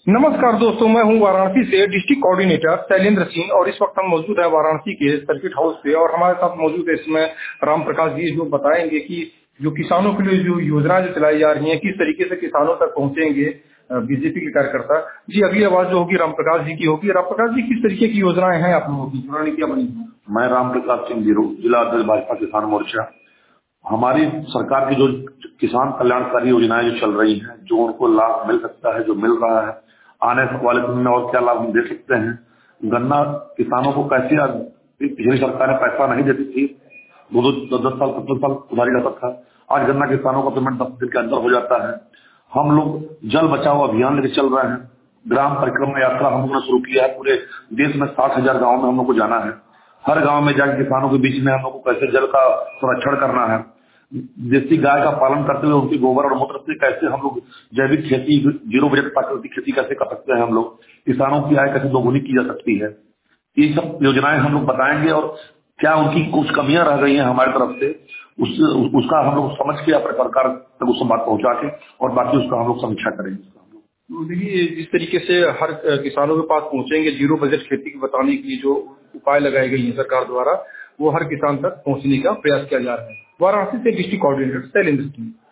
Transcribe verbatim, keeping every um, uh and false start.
नमस्कार दोस्तों, मैं हूं वाराणसी से डिस्ट्रिक्ट कोऑर्डिनेटर शैलेंद्र सिंह और इस वक्त हम मौजूद है वाराणसी के सर्किट हाउस पे और हमारे साथ मौजूद है इसमें राम प्रकाश जी, जो बताएंगे कि जो किसानों के लिए जो योजना जो चलाई जा रही है किस तरीके से किसानों तक पहुंचेंगे बीजेपी के कार्यकर्ता। जी, अगली आवाज जो होगी राम प्रकाश जी की होगी। राम प्रकाश जी, किस तरीके की योजनाएं हैं आप लोगों की, रणनीतियां बनी है? मैं राम प्रकाश सिंह जीरो, जिला अध्यक्ष भाजपा किसान मोर्चा। हमारी सरकार की जो किसान कल्याणकारी योजनाएं जो चल रही हैं, जो उनको लाभ मिल सकता है, जो मिल रहा है, आने वाले समय में और क्या लाभ हम दे सकते हैं। गन्ना किसानों को कैसे, पिछली सरकार पैसा नहीं देती थी, दो दो दस दस साल सत्तर साल उधारी जाता था। आज गन्ना किसानों का पेमेंट दस दिन के अंदर हो जाता है। हम लोग जल बचाओ अभियान लेकर चल रहे हैं। ग्राम परिक्रमा यात्रा हम लोगों ने शुरू किया है। पूरे देश में साठ हजार गाँव में हम लोग को जाना है। हर गांव में जाकर किसानों के बीच में हम लोग को कैसे जल का संरक्षण करना है, देसी गाय का पालन करते हुए उनके गोबर और मूत्र से कैसे हम लोग जैविक खेती, जीरो बजट प्राकृतिक खेती कैसे कर सकते हैं, हम लोग किसानों की आय कैसे दोगुनी की जा सकती है। ये सब योजनाएं हम लोग बताएंगे और क्या उनकी कुछ कमियां रह गई हैं हमारी तरफ से, उस, उसका हम लोग समझ के अपने सरकार तक उस बात पहुंचा के और बाकी उसका हम लोग समीक्षा करेंगे। देखिए, जिस तरीके से हर किसानों के पास पहुंचेंगे, जीरो बजट खेती की बताने के लिए जो उपाय लगाए गए हैं सरकार द्वारा, वो हर किसान तक पहुंचने का प्रयास किया जा रहा है। वाराणसी से डिस्ट्रिक्ट कोऑर्डिनेटर शैलेंद्र सिंह।